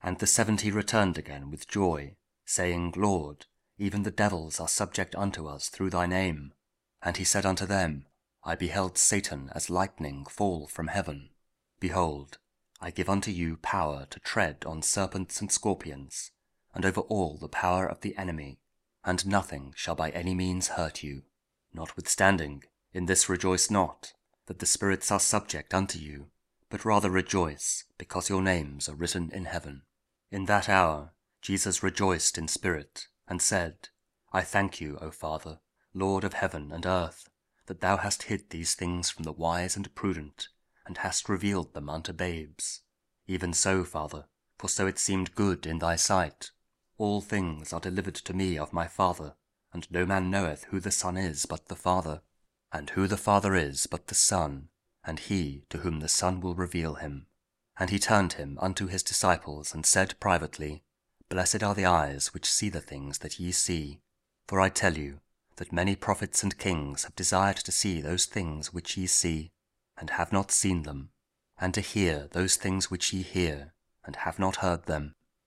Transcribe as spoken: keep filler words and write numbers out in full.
And the seventy returned again with joy, saying, Lord, even the devils are subject unto us through thy name. And he said unto them, I beheld Satan as lightning fall from heaven. Behold, I give unto you power to tread on serpents and scorpions, and over all the power of the enemy, and nothing shall by any means hurt you. Notwithstanding, in this rejoice not, that the spirits are subject unto you, but rather rejoice, because your names are written in heaven. In that hour Jesus rejoiced in spirit, and said, I thank you, O Father, Lord of heaven and earth, that thou hast hid these things from the wise and prudent, and hast revealed them unto babes. Even so, Father, for so it seemed good in thy sight. All things are delivered to me of my Father, and no man knoweth who the Son is but the Father, and who the Father is but the Son, and he to whom the Son will reveal him. And he turned him unto his disciples, and said privately, Blessed are the eyes which see the things that ye see. For I tell you, that many prophets and kings have desired to see those things which ye see, and have not seen them, and to hear those things which ye hear, and have not heard them.